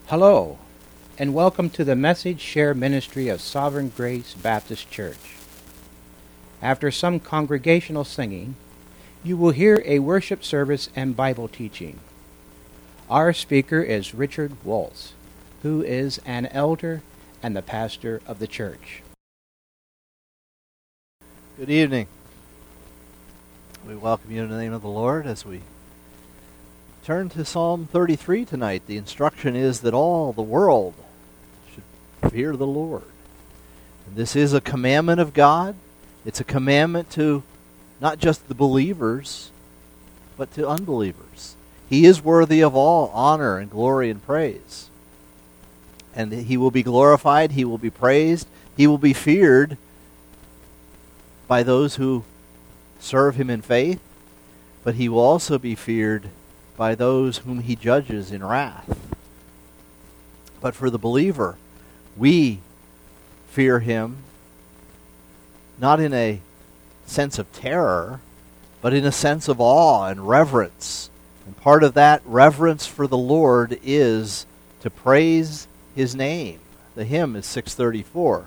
Hello, and welcome to the Message Share Ministry of Sovereign Grace Baptist Church. After some congregational singing, you will hear a worship service and Bible teaching. Our speaker is Richard Waltz, who is an elder and the pastor of the church. Good evening. We welcome you in the name of the Lord as we turn to Psalm 33 tonight. The instruction is that all the world should fear the Lord. And this is a commandment of God. It's a commandment to not just the believers, but to unbelievers. He is worthy of all honor and glory and praise. And he will be glorified, he will be praised, he will be feared by those who serve him in faith, but he will also be feared by those whom he judges in wrath. But for the believer, we fear him not in a sense of terror, but in a sense of awe and reverence. And part of that reverence for the Lord is to praise his name. The hymn is 634.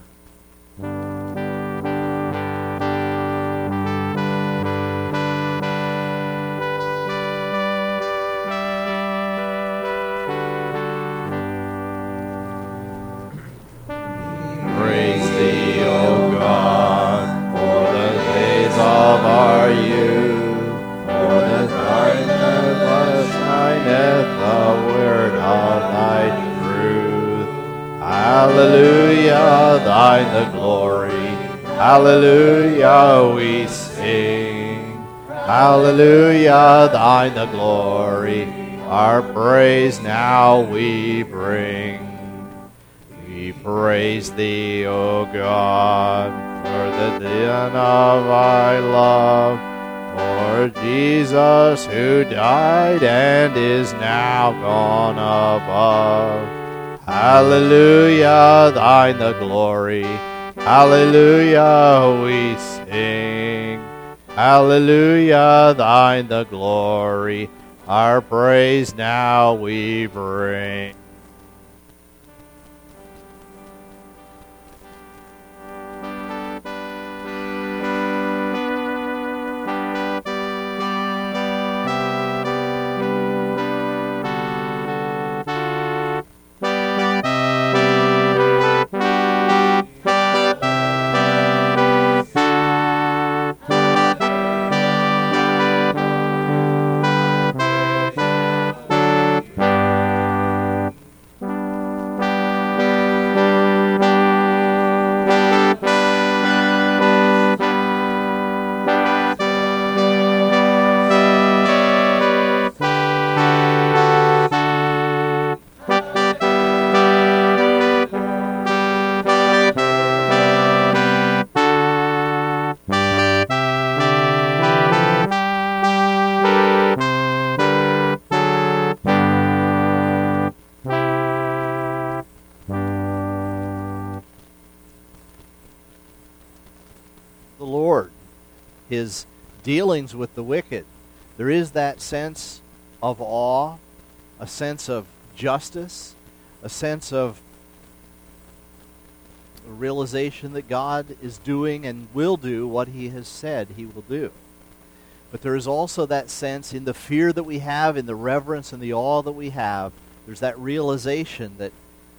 Hallelujah, thine the glory. Hallelujah, we sing. Hallelujah, thine the glory. Our praise now we bring. We praise thee, O God, for the den of thy love, for Jesus who died and is now gone above. Hallelujah, thine the glory. Hallelujah, we sing. Hallelujah, thine the glory. Our praise now we bring. His dealings with the wicked, there is that sense of awe, a sense of justice, a sense of a realization that God is doing and will do what he has said he will do. But there is also that sense in the fear that we have, in the reverence and the awe that we have, there's that realization that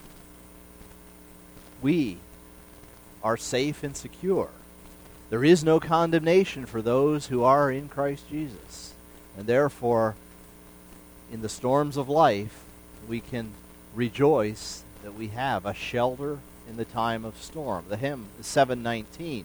we are safe and secure. There is no condemnation for those who are in Christ Jesus. And therefore, in the storms of life, we can rejoice that we have a shelter in the time of storm. The hymn is 719.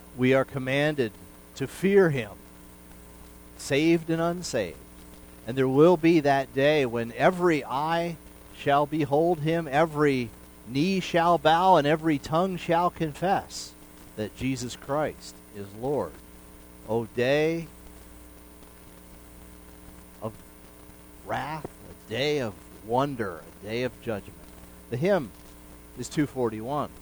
we are commanded to fear him, saved and unsaved. And there will be that day when every eye shall behold him, every knee shall bow, and every tongue shall confess that Jesus Christ is Lord. O day of wrath, a day of wonder, a day of judgment. The hymn is 241.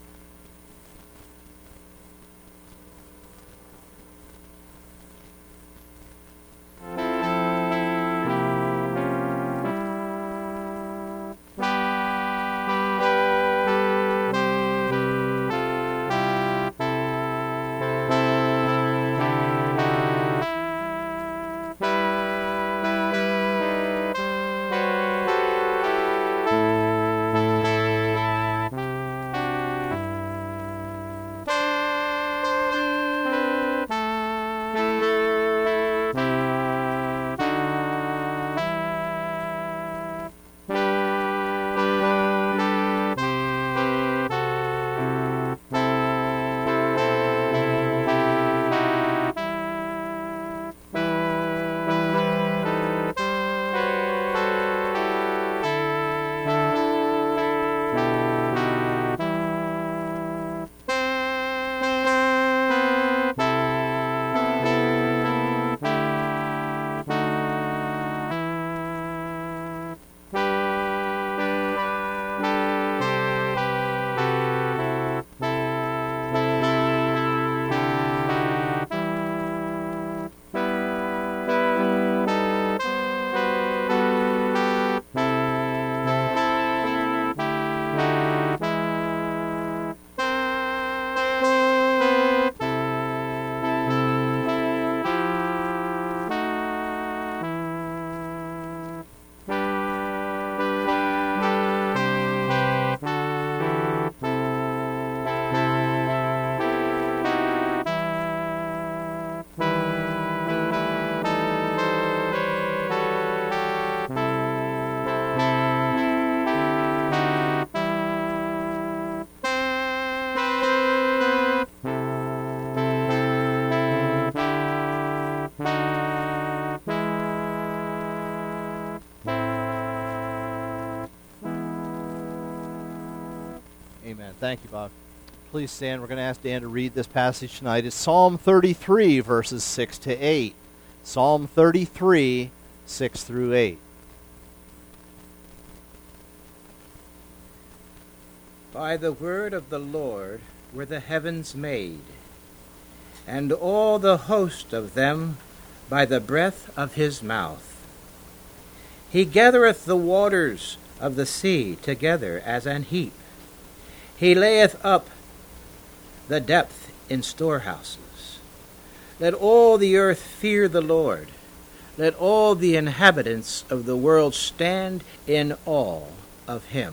Amen. Thank you, Bob. Please stand. We're going to ask Dan to read this passage tonight. It's Psalm 33, verses 6 to 8. Psalm 33, 6 through 8. By the word of the Lord were the heavens made, and all the host of them by the breath of his mouth. He gathereth the waters of the sea together as an heap. He layeth up the depth in storehouses. Let all the earth fear the Lord. Let all the inhabitants of the world stand in awe of him.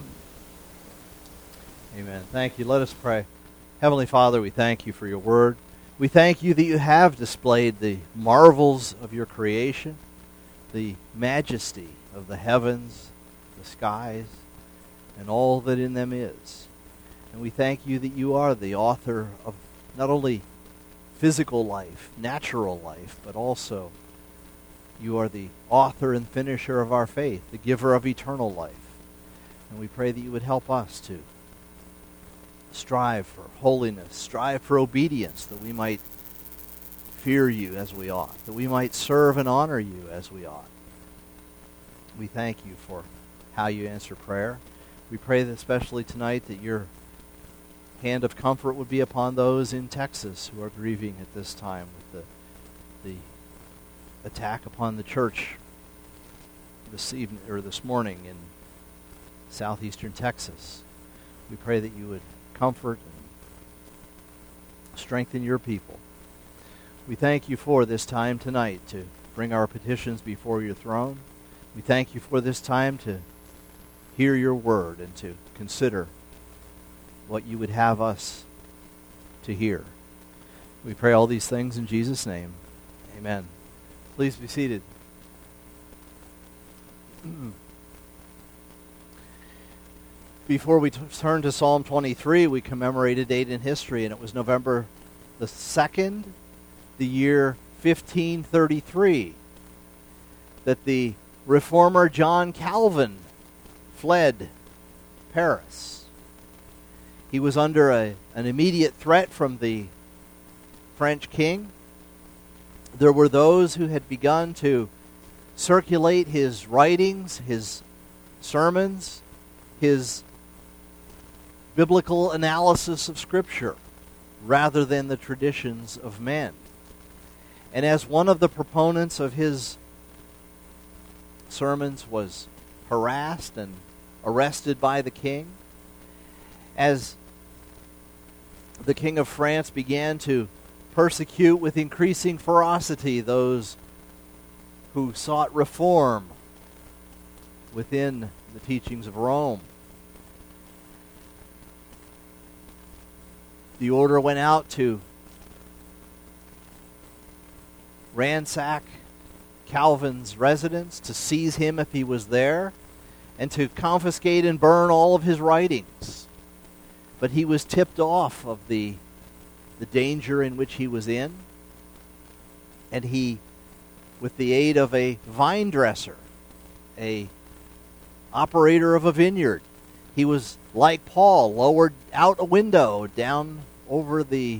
Amen. Thank you. Let us pray. Heavenly Father, we thank you for your word. We thank you that you have displayed the marvels of your creation, the majesty of the heavens, the skies, and all that in them is. And we thank you that you are the author of not only physical life, natural life, but also you are the author and finisher of our faith, the giver of eternal life. And we pray that you would help us to strive for holiness, strive for obedience, that we might fear you as we ought, that we might serve and honor you as we ought. We thank you for how you answer prayer. We pray that especially tonight that your hand of comfort would be upon those in Texas who are grieving at this time with the attack upon the church this morning in southeastern Texas. We pray that you would comfort and strengthen your people. We thank you for this time tonight to bring our petitions before your throne. We thank you for this time to hear your word and to consider what you would have us to hear. We pray all these things in Jesus' name. Amen. Please be seated. Before we turn to Psalm 23, we commemorate a date in history, and it was November II, the year 1533, that the reformer John Calvin fled Paris. He was under an immediate threat from the French king. There were those who had begun to circulate his writings, his sermons, his biblical analysis of Scripture, rather than the traditions of men. And as one of the proponents of his sermons was harassed and arrested by the king, as the King of France began to persecute with increasing ferocity those who sought reform within the teachings of Rome, the order went out to ransack Calvin's residence, to seize him if he was there, and to confiscate and burn all of his writings. But he was tipped off of the danger in which he was in, and he, with the aid of a vine dresser, a operator of a vineyard, he was, like Paul, lowered out a window down over the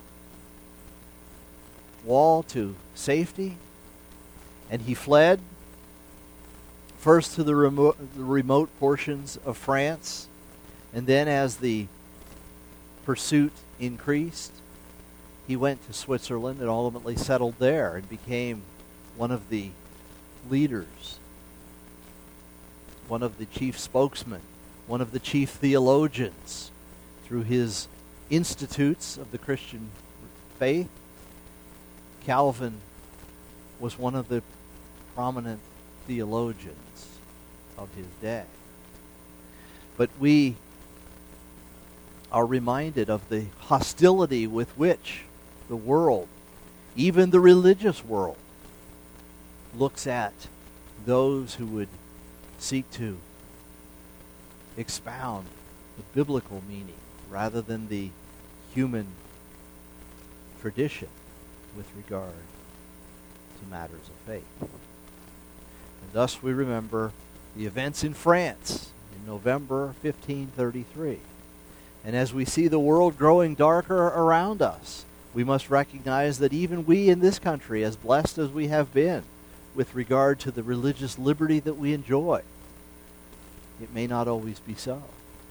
wall to safety, and he fled first to the remote portions of France, and then as the pursuit increased, he went to Switzerland and ultimately settled there and became one of the leaders, one of the chief spokesmen, one of the chief theologians through his institutes of the Christian faith. Calvin was one of the prominent theologians of his day. But we are reminded of the hostility with which the world, even the religious world, looks at those who would seek to expound the biblical meaning rather than the human tradition with regard to matters of faith. And thus we remember the events in France in November 1533. And as we see the world growing darker around us, we must recognize that even we in this country, as blessed as we have been with regard to the religious liberty that we enjoy, it may not always be so.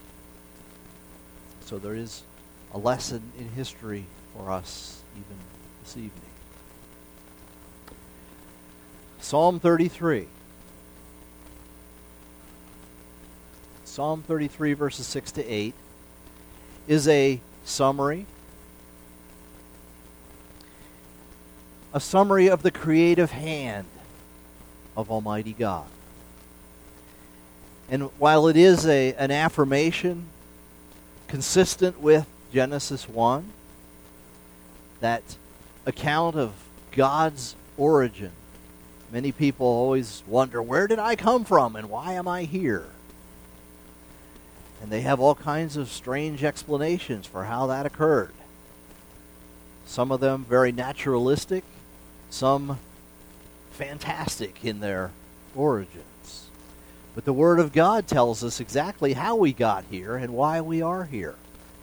So there is a lesson in history for us even this evening. Psalm 33. Psalm 33, verses 6 to 8, is a summary of the creative hand of Almighty God. And while it is an affirmation consistent with Genesis 1, that account of God's origin, many people always wonder, where did I come from and why am I here? And they have all kinds of strange explanations for how that occurred. Some of them very naturalistic, some fantastic in their origins. But the Word of God tells us exactly how we got here and why we are here.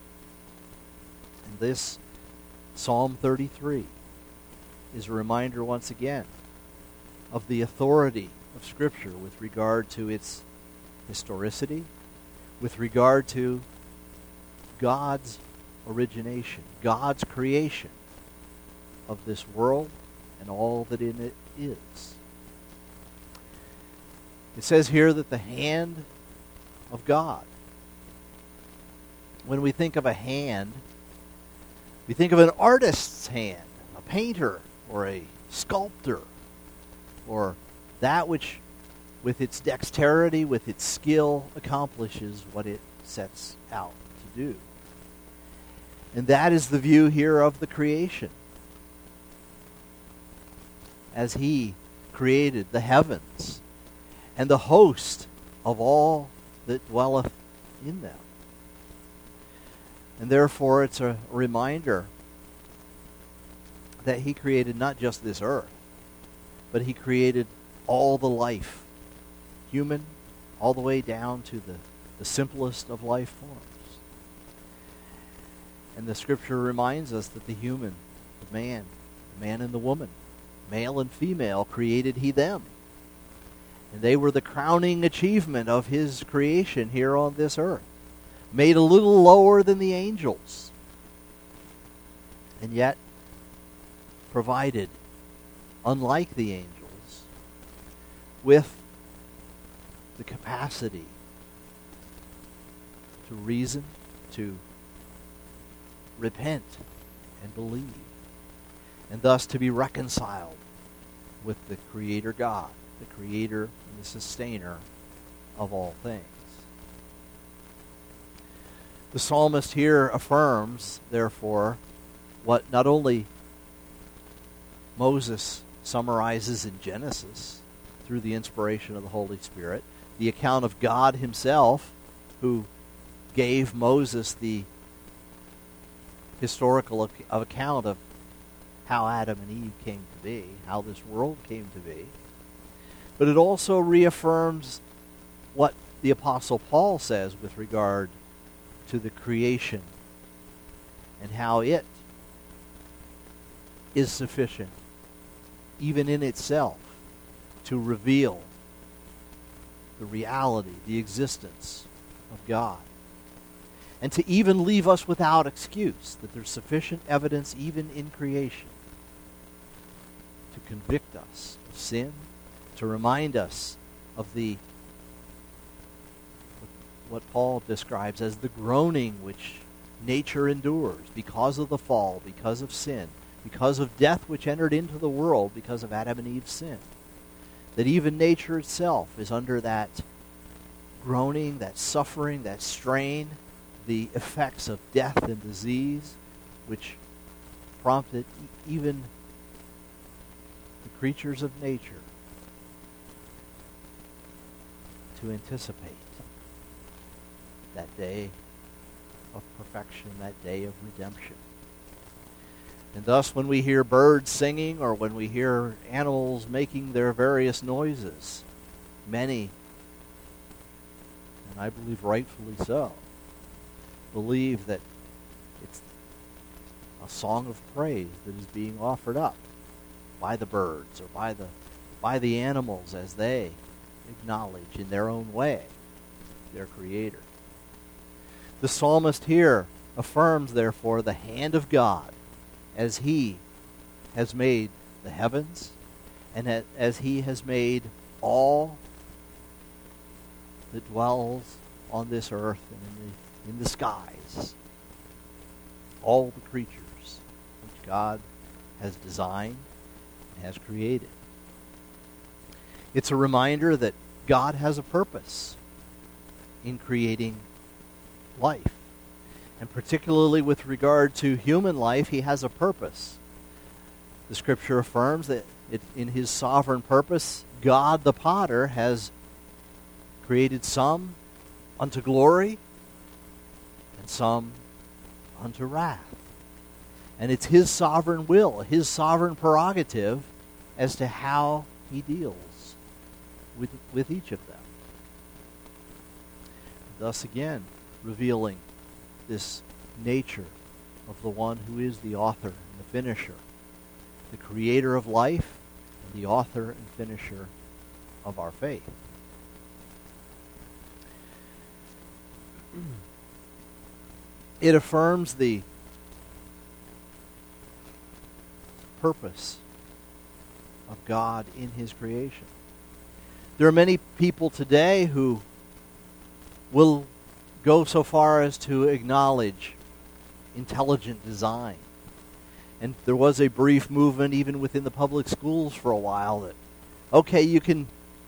And this Psalm 33 is a reminder once again of the authority of Scripture with regard to its historicity, with regard to God's origination, God's creation of this world and all that in it is. It says here that the hand of God. When we think of a hand, we think of an artist's hand, a painter or a sculptor, or that which with its dexterity, with its skill, accomplishes what it sets out to do. And that is the view here of the creation. As He created the heavens and the host of all that dwelleth in them. And therefore it's a reminder that he created not just this earth, but he created all the life, human, all the way down to the simplest of life forms. And the scripture reminds us that the human, the man and the woman, male and female, created he them. And they were the crowning achievement of his creation here on this earth, made a little lower than the angels, and yet provided, unlike the angels, with the capacity to reason, to repent and believe, and thus to be reconciled with the Creator God, the Creator and the Sustainer of all things. The psalmist here affirms, therefore, what not only Moses summarizes in Genesis through the inspiration of the Holy Spirit, the account of God himself, who gave Moses the historical account of how Adam and Eve came to be, how this world came to be. But it also reaffirms what the Apostle Paul says with regard to the creation and how it is sufficient, even in itself, to reveal the reality, the existence of God. And to even leave us without excuse, that there's sufficient evidence even in creation to convict us of sin, to remind us of what Paul describes as the groaning which nature endures because of the fall, because of sin, because of death which entered into the world because of Adam and Eve's sin. That even nature itself is under that groaning, that suffering, that strain, the effects of death and disease, which prompted even the creatures of nature to anticipate that day of perfection, that day of redemption. And thus, when we hear birds singing or when we hear animals making their various noises, many, and I believe rightfully so, believe that it's a song of praise that is being offered up by the birds or by the animals as they acknowledge in their own way their Creator. The psalmist here affirms, therefore, the hand of God as he has made the heavens and as he has made all that dwells on this earth and in the skies, all the creatures which God has designed and has created. It's a reminder that God has a purpose in creating life. And particularly with regard to human life, he has a purpose. The scripture affirms that in his sovereign purpose, God the potter has created some unto glory and some unto wrath. And it's his sovereign will, his sovereign prerogative as to how he deals with each of them. Thus again, revealing this nature of the one who is the author and the finisher, the creator of life and the author and finisher of our faith. It affirms the purpose of God in his creation. There are many people today who will go so far as to acknowledge intelligent design. And there was a brief movement even within the public schools for a while that, okay, you can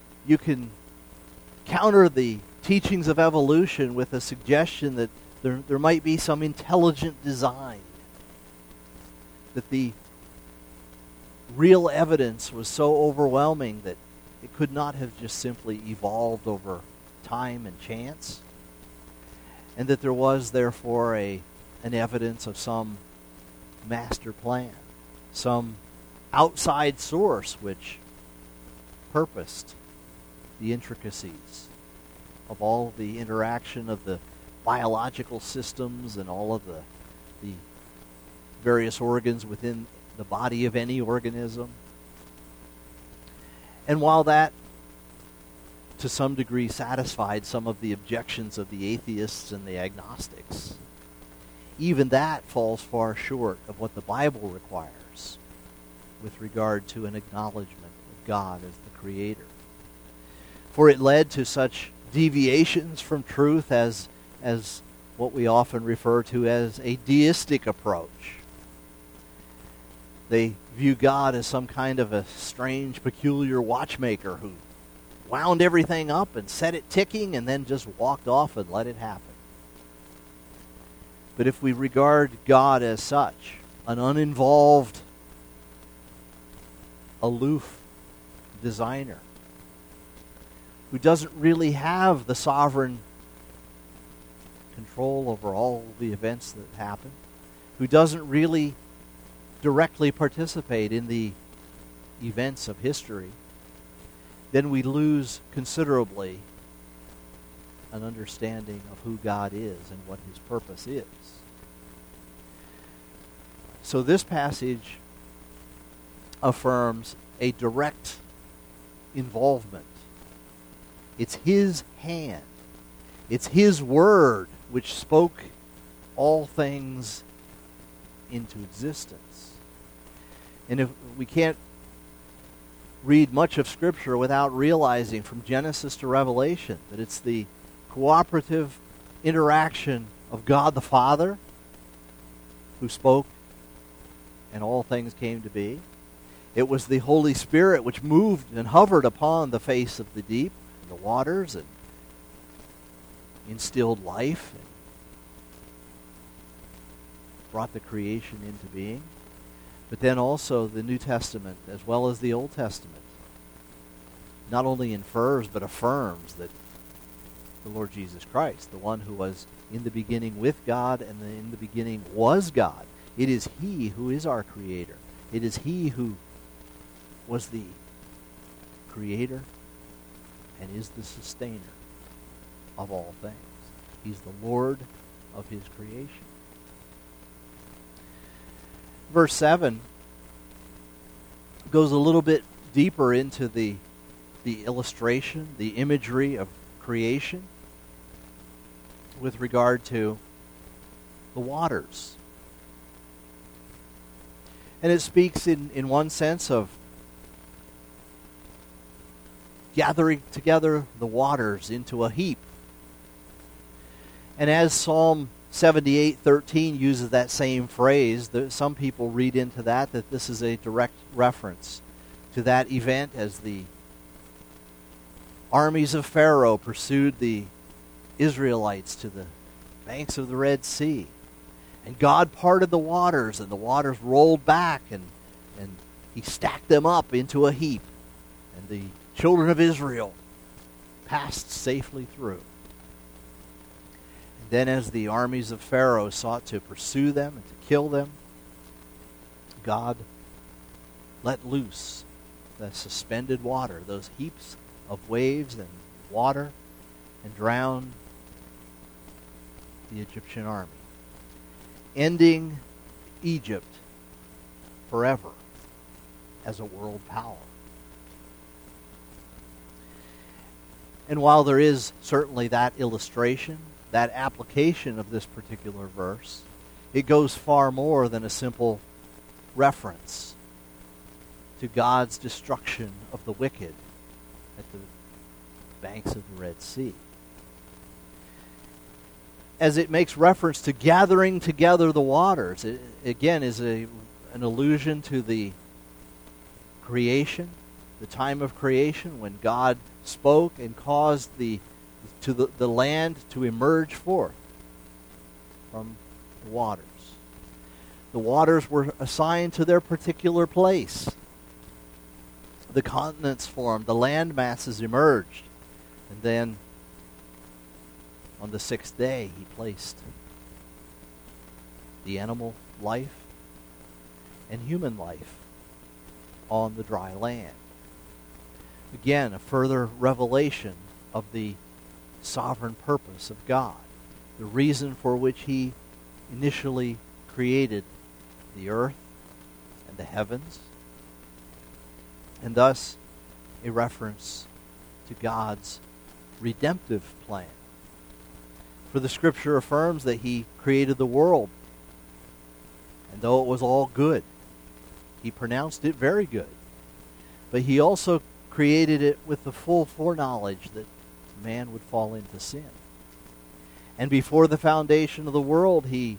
counter the teachings of evolution with a suggestion that there might be some intelligent design. That the real evidence was so overwhelming that it could not have just simply evolved over time and chance, and that there was therefore an evidence of some master plan some outside source which purposed the intricacies of all the interaction of the biological systems and all of the various organs within the body of any organism. And while that, to some degree, satisfied some of the objections of the atheists and the agnostics, even that falls far short of what the Bible requires with regard to an acknowledgement of God as the Creator. For it led to such deviations from truth as what we often refer to as a deistic approach. They view God as some kind of a strange, peculiar watchmaker who wound everything up and set it ticking and then just walked off and let it happen. But if we regard God as such, an uninvolved, aloof designer who doesn't really have the sovereign control over all the events that happen, who doesn't really directly participate in the events of history, then we lose considerably an understanding of who God is and what his purpose is. So this passage affirms a direct involvement. It's his hand. It's his word which spoke all things into existence. And if we can't read much of Scripture without realizing from Genesis to Revelation that it's the cooperative interaction of God the Father who spoke and all things came to be. It was the Holy Spirit which moved and hovered upon the face of the deep, and the waters, and instilled life and brought the creation into being. But then also the New Testament, as well as the Old Testament, not only infers but affirms that the Lord Jesus Christ, the one who was in the beginning with God and in the beginning was God. It is he who is our Creator. It is he who was the Creator and is the sustainer of all things. He's the Lord of his creation. Verse 7 goes a little bit deeper into the illustration, the imagery of creation with regard to the waters. And it speaks in one sense of gathering together the waters into a heap. And as Psalm 78:13 uses that same phrase, some people read into that this is a direct reference to that event as the armies of Pharaoh pursued the Israelites to the banks of the Red Sea. And God parted the waters, and the waters rolled back, and he stacked them up into a heap. And the children of Israel passed safely through. And then as the armies of Pharaoh sought to pursue them and to kill them, God let loose the suspended water, those heaps of waves and water, and drowned the Egyptian army, ending Egypt forever as a world power. And while there is certainly that illustration, that application of this particular verse, it goes far more than a simple reference to God's destruction of the wicked at the banks of the Red Sea. As it makes reference to gathering together the waters, it again is an allusion to the creation, the time of creation when God spoke and caused the land to emerge forth from the waters. The waters were assigned to their particular place. The continents formed, the land masses emerged, and then on the sixth day, he placed the animal life and human life on the dry land. Again, a further revelation of the sovereign purpose of God, the reason for which he initially created the earth and the heavens, and thus a reference to God's redemptive plan. For the Scripture affirms that he created the world, and though it was all good, he pronounced it very good. But he also created it with the full foreknowledge that man would fall into sin. And before the foundation of the world, he,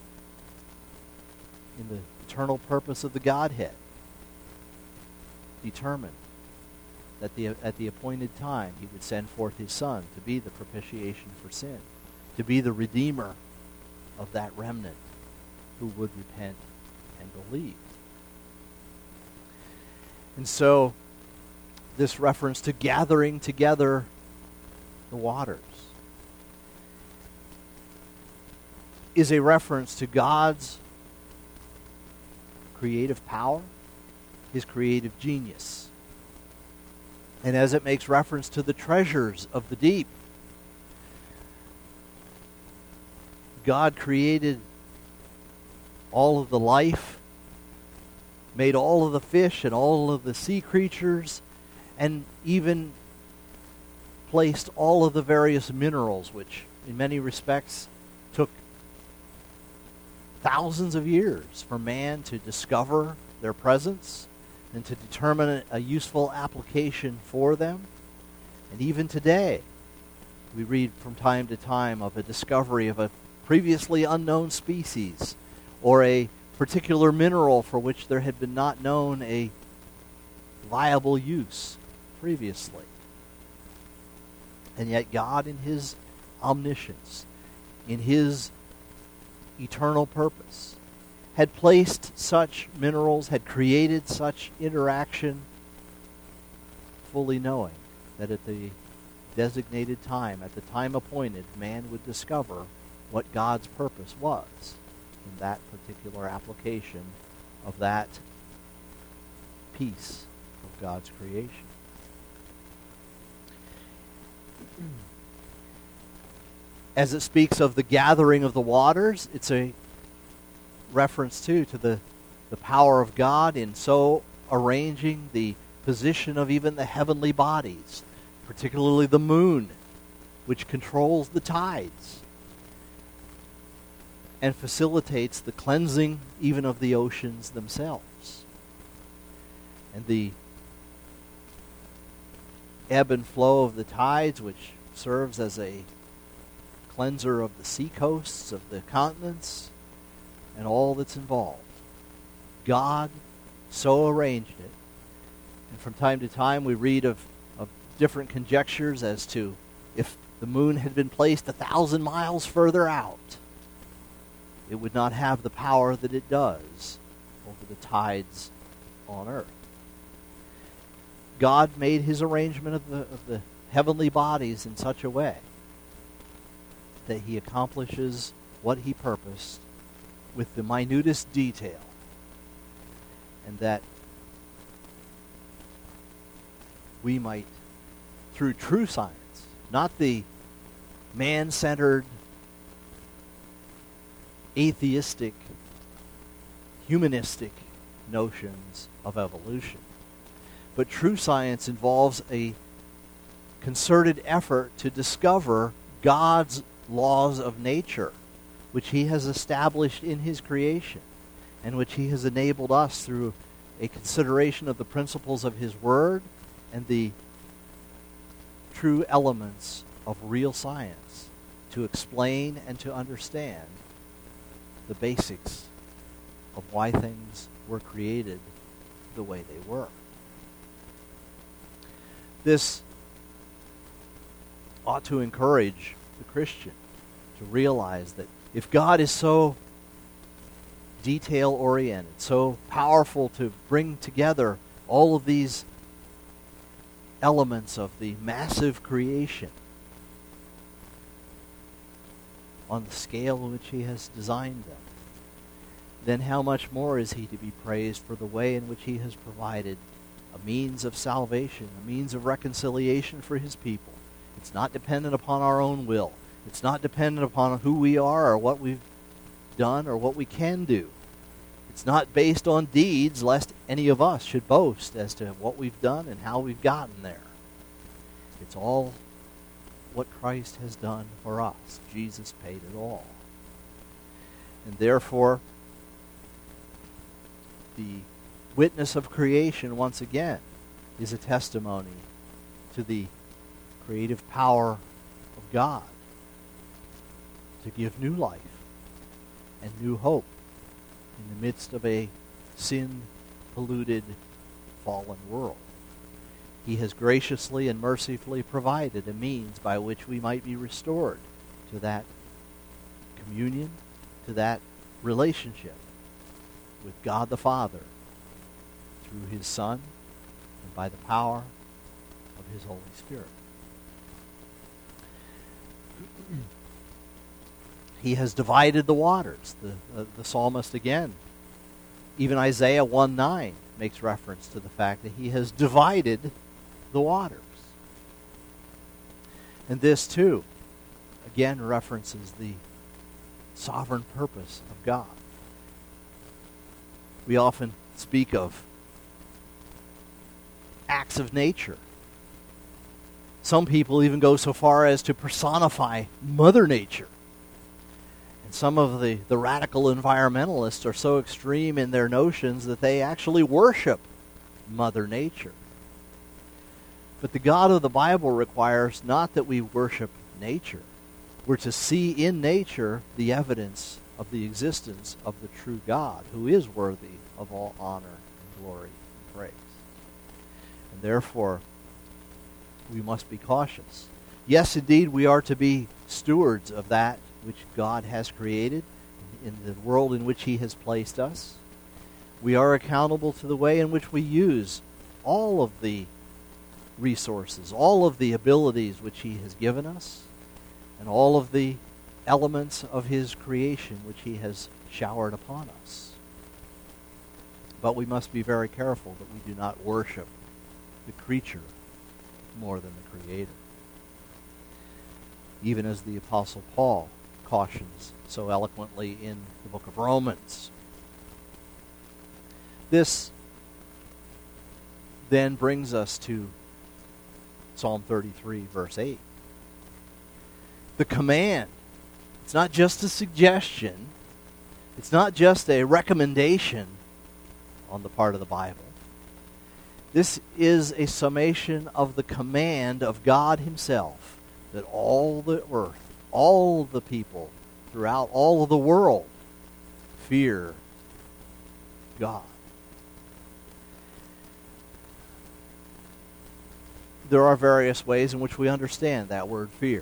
in the eternal purpose of the Godhead, determined that at the appointed time he would send forth his Son to be the propitiation for sin, to be the Redeemer of that remnant who would repent and believe. And so, this reference to gathering together the waters is a reference to God's creative power, his creative genius. And as it makes reference to the treasures of the deep, God created all of the life, made all of the fish and all of the sea creatures, and even placed all of the various minerals, which in many respects took thousands of years for man to discover their presence and to determine a useful application for them. And even today, we read from time to time of a discovery of a previously unknown species or a particular mineral for which there had been not known a viable use previously. And yet God, in his omniscience, in his eternal purpose, had placed such minerals, had created such interaction, fully knowing that at the designated time, at the time appointed, man would discover what God's purpose was in that particular application of that piece of God's creation. As it speaks of the gathering of the waters, it's a reference too to the power of God in so arranging the position of even the heavenly bodies, particularly the moon, which controls the tides and facilitates the cleansing even of the oceans themselves. And the ebb and flow of the tides, which serves as a cleanser of the seacoasts, of the continents, and all that's involved. God so arranged it. And from time to time we read of different conjectures as to if the moon had been placed 1,000 miles further out, it would not have the power that it does over the tides on earth. God made his arrangement of the heavenly bodies in such a way that he accomplishes what he purposed with the minutest detail, and that we might, through true science, not the man-centered, atheistic, humanistic notions of evolution, but true science involves a concerted effort to discover God's laws of nature, which he has established in his creation, and which he has enabled us through a consideration of the principles of his word and the true elements of real science to explain and to understand the basics of why things were created the way they were. This ought to encourage the Christian to realize that if God is so detail-oriented, so powerful to bring together all of these elements of the massive creation on the scale in which he has designed them, then how much more is he to be praised for the way in which he has provided a means of salvation, a means of reconciliation for his people. It's not dependent upon our own will. It's not dependent upon who we are or what we've done or what we can do. It's not based on deeds, lest any of us should boast as to what we've done and how we've gotten there. It's all what Christ has done for us. Jesus paid it all. And therefore, the witness of creation, once again, is a testimony to the creative power of God to give new life and new hope in the midst of a sin-polluted, fallen world. He has graciously and mercifully provided a means by which we might be restored to that communion, to that relationship with God the Father through his Son and by the power of his Holy Spirit. He has divided the waters. The psalmist again, even Isaiah 1:9 makes reference to the fact that he has divided the waters. And this too, again, references the sovereign purpose of God. We often speak of acts of nature. Some people even go so far as to personify Mother Nature. And some of the radical environmentalists are so extreme in their notions that they actually worship Mother Nature. But the God of the Bible requires not that we worship nature. We're to see in nature the evidence of the existence of the true God, who is worthy of all honor and glory and praise. And therefore, we must be cautious. Yes, indeed, we are to be stewards of that which God has created in the world in which he has placed us. We are accountable to the way in which we use all of the resources, all of the abilities which he has given us, and all of the elements of his creation which he has showered upon us. But we must be very careful that we do not worship the creature more than the Creator. Even as the Apostle Paul cautions so eloquently in the book of Romans. This then brings us to Psalm 33, verse 8. The command. It's not just a suggestion. It's not just a recommendation on the part of the Bible. This is a summation of the command of God himself that all the earth, all the people throughout all of the world fear God. There are various ways in which we understand that word fear.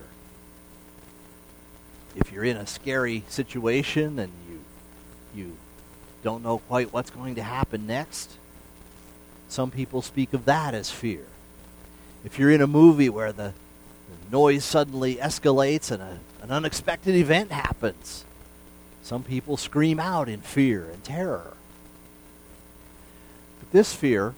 If you're in a scary situation and you don't know quite what's going to happen next, some people speak of that as fear. If you're in a movie where the noise suddenly escalates and an unexpected event happens, some people scream out in fear and terror. But this fear,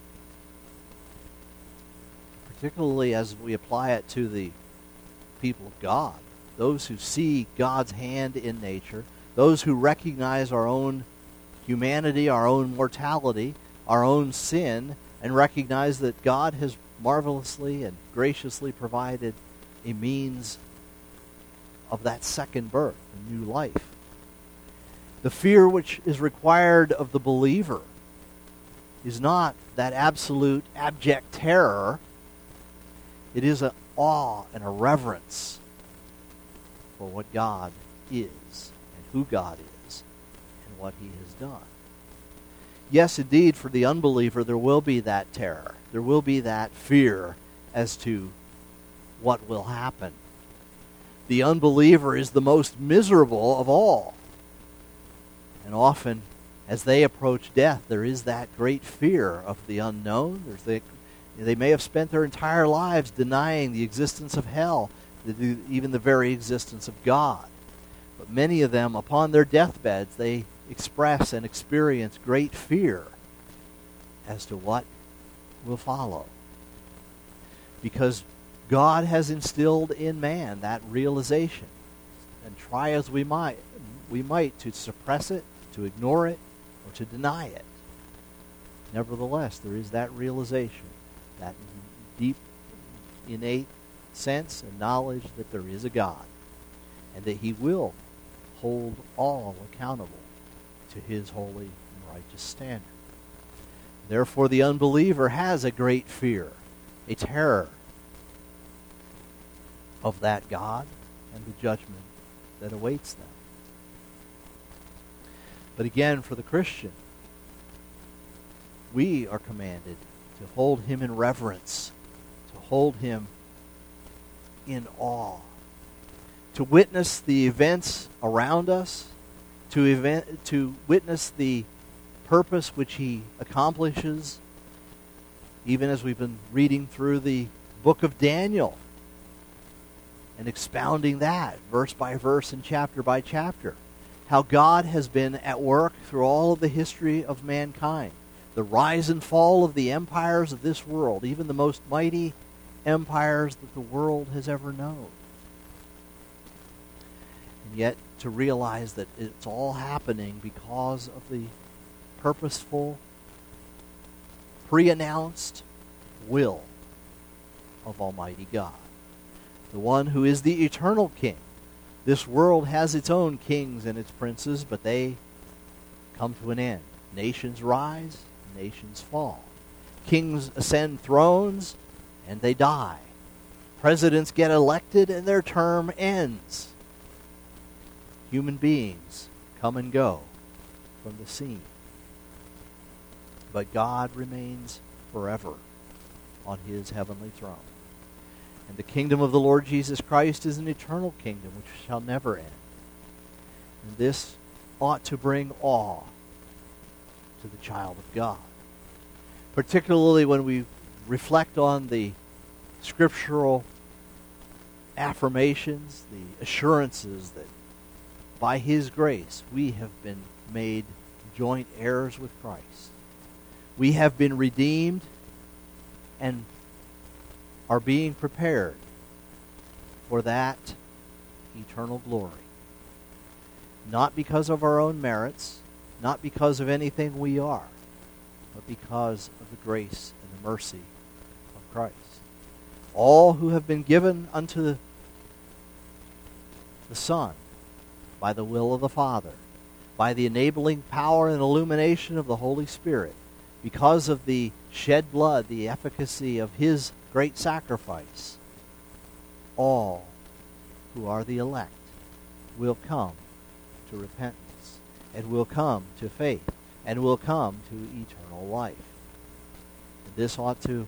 particularly as we apply it to the people of God, those who see God's hand in nature, those who recognize our own humanity, our own mortality, our own sin, and recognize that God has marvelously and graciously provided a means of that second birth, a new life. The fear which is required of the believer is not that absolute abject terror. It is an awe and a reverence for what God is and who God is and what he has done. Yes, indeed, for the unbeliever, there will be that terror. There will be that fear as to what will happen. The unbeliever is the most miserable of all. And often, as they approach death, there is that great fear of the unknown. They may have spent their entire lives denying the existence of hell, even the very existence of God. But many of them, upon their deathbeds, they express and experience great fear as to what will follow. Because God has instilled in man that realization. And try as we might to suppress it, to ignore it, or to deny it. Nevertheless, there is that realization, that deep, innate sense and knowledge that there is a God, and that he will hold all accountable to his holy and righteous standard. Therefore, the unbeliever has a great fear, a terror of that God and the judgment that awaits them. But again, for the Christian, we are commanded to hold him in reverence, to hold him in awe, to witness the events around us, to witness the purpose which he accomplishes, even as we've been reading through the book of Daniel and expounding that verse by verse and chapter by chapter, how God has been at work through all of the history of mankind, the rise and fall of the empires of this world, even the most mighty empires that the world has ever known. And yet to realize that it's all happening because of the purposeful, pre-announced will of Almighty God, the one who is the eternal King. This world has its own kings and its princes, but they come to an end. Nations rise, nations fall. Kings ascend thrones, and they die. Presidents get elected, and their term ends. Human beings come and go from the scene. But God remains forever on his heavenly throne. And the kingdom of the Lord Jesus Christ is an eternal kingdom which shall never end. And this ought to bring awe to the child of God, particularly when we reflect on the scriptural affirmations, the assurances that by his grace we have been made joint heirs with Christ. We have been redeemed and are being prepared for that eternal glory. Not because of our own merits, not because of anything we are, but because of the grace and the mercy of Christ. All who have been given unto the Son by the will of the Father, by the enabling power and illumination of the Holy Spirit, because of the shed blood, the efficacy of his great sacrifice, all who are the elect will come to repentance, and will come to faith, and will come to eternal life. And this ought to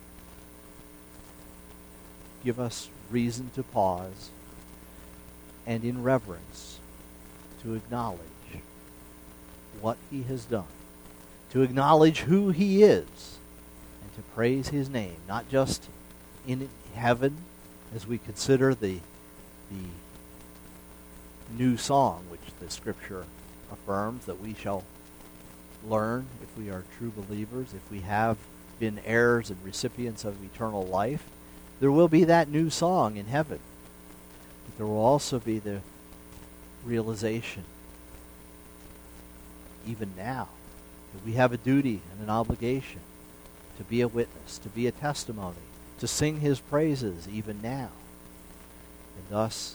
give us reason to pause and in reverence to acknowledge what he has done, to acknowledge who he is, and to praise his name, not just in heaven as we consider the new song which the Scripture affirms that we shall learn if we are true believers, if we have been heirs and recipients of eternal life. There will be that new song in heaven. But there will also be the realization, even now, that we have a duty and an obligation to be a witness, to be a testimony, to sing his praises even now. And thus,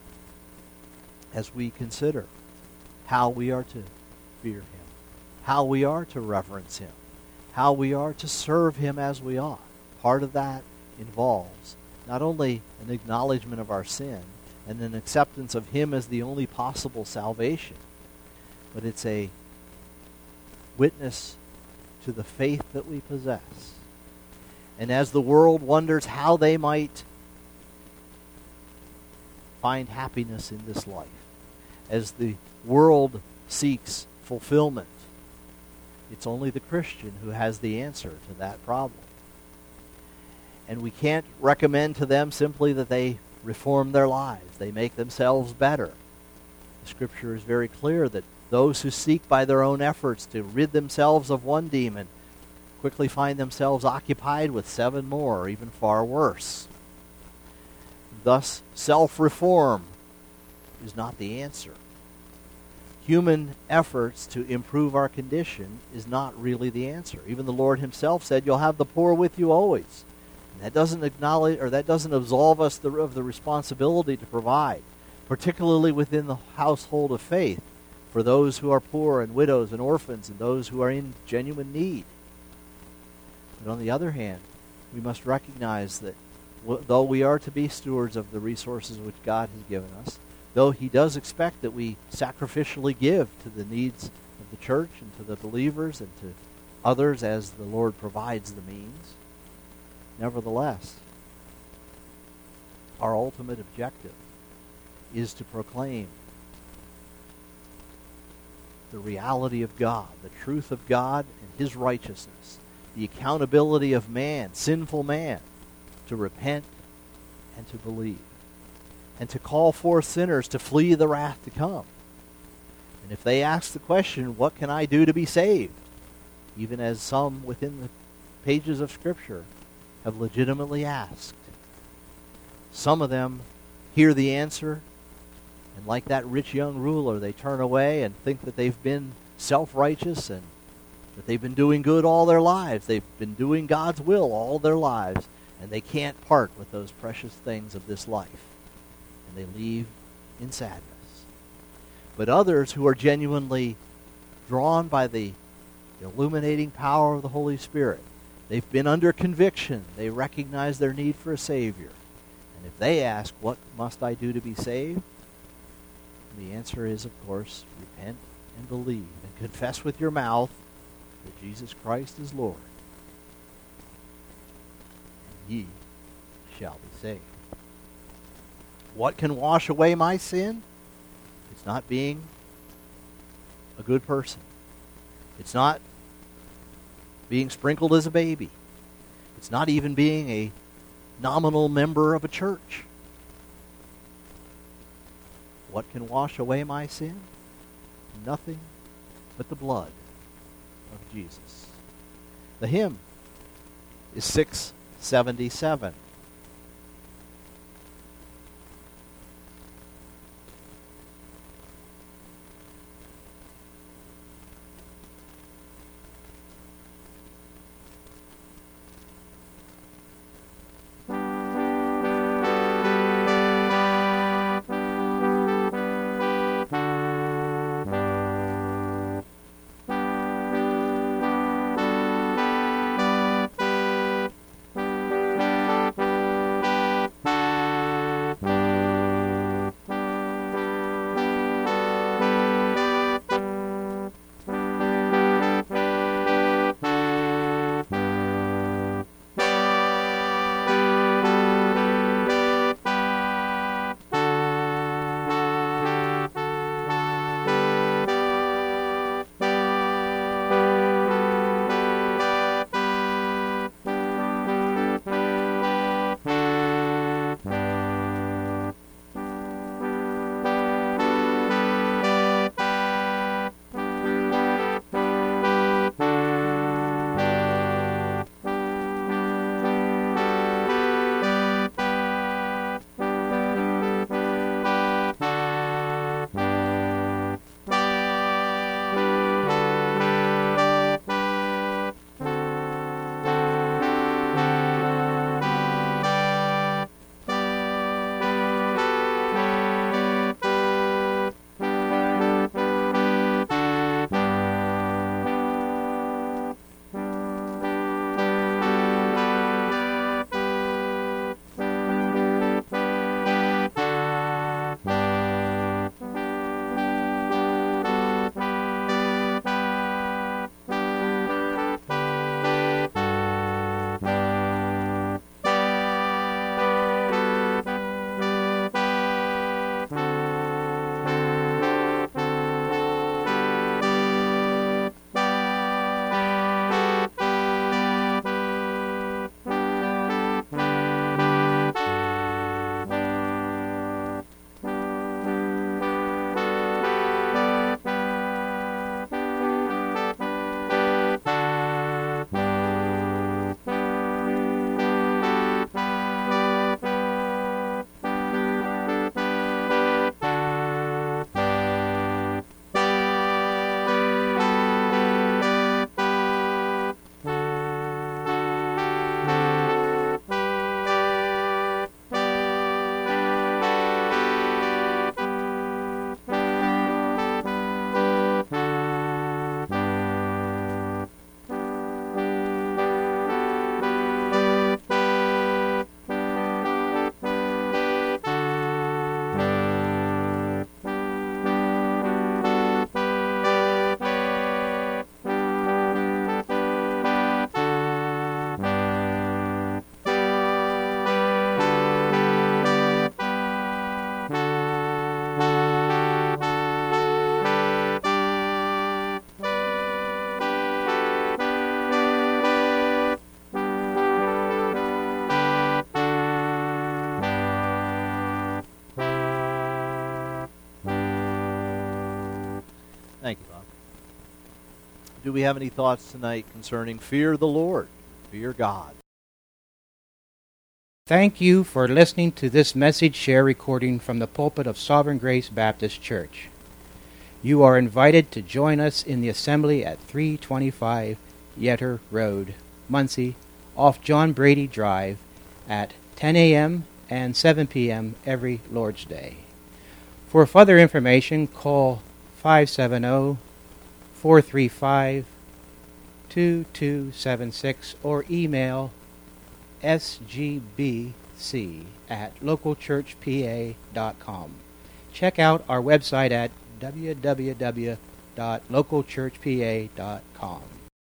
as we consider how we are to fear him, how we are to reverence him, how we are to serve him as we ought, part of that involves not only an acknowledgement of our sin and an acceptance of him as the only possible salvation, but it's a witness to the faith that we possess. And as the world wonders how they might find happiness in this life, as the world seeks fulfillment, it's only the Christian who has the answer to that problem. And we can't recommend to them simply that they reform their lives, they make themselves better. The Scripture is very clear that Those who seek by their own efforts to rid themselves of one demon quickly find themselves occupied with 7 more, or even far worse. Thus, self-reform is not the answer. Human efforts to improve our condition is not really the answer. Even the Lord himself said, "You'll have the poor with you always." And that doesn't acknowledge, or that doesn't absolve us of the responsibility to provide, particularly within the household of faith, for those who are poor and widows and orphans and those who are in genuine need. But on the other hand, we must recognize that though we are to be stewards of the resources which God has given us, though he does expect that we sacrificially give to the needs of the church and to the believers and to others as the Lord provides the means, nevertheless, our ultimate objective is to proclaim the reality of God, the truth of God and his righteousness, the accountability of man, sinful man, to repent and to believe, and to call forth sinners to flee the wrath to come. And if they ask the question, what can I do to be saved? Even as some within the pages of Scripture have legitimately asked, some of them hear the answer, and like that rich young ruler, they turn away and think that they've been self-righteous and that they've been doing good all their lives. They've been doing God's will all their lives, and they can't part with those precious things of this life. And they leave in sadness. But others who are genuinely drawn by the illuminating power of the Holy Spirit, they've been under conviction. They recognize their need for a Savior. And if they ask, what must I do to be saved? The answer is, of course, repent and believe and confess with your mouth that Jesus Christ is Lord, and ye shall be saved. What can wash away my sin? It's not being a good person. It's not being sprinkled as a baby. It's not even being a nominal member of a church. What can wash away my sin? Nothing but the blood of Jesus. The hymn is 677. Do we have any thoughts tonight concerning fear the Lord, fear God? Thank you for listening to this message share recording from the pulpit of Sovereign Grace Baptist Church. You are invited to join us in the assembly at 325 Yetter Road, Muncie, off John Brady Drive at 10 a.m. and 7 p.m. every Lord's Day. For further information, call 570-435-2276 or email sgbc@localchurchpa.com. Check out our website at www.localchurchpa.com.